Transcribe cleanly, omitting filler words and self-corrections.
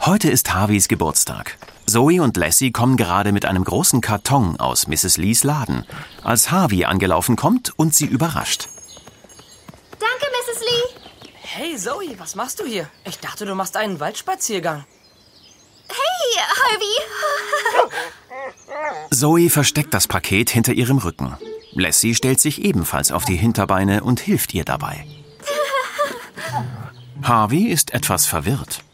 Heute ist Harveys Geburtstag. Zoe und Lassie kommen gerade mit einem großen Karton aus Mrs. Lees Laden, als Harvey angelaufen kommt und sie überrascht. Danke, Mrs. Lee. Hey Zoe, was machst du hier? Ich dachte, du machst einen Waldspaziergang. Hey, Harvey. Zoe versteckt das Paket hinter ihrem Rücken. Lassie stellt sich ebenfalls auf die Hinterbeine und hilft ihr dabei. Harvey ist etwas verwirrt.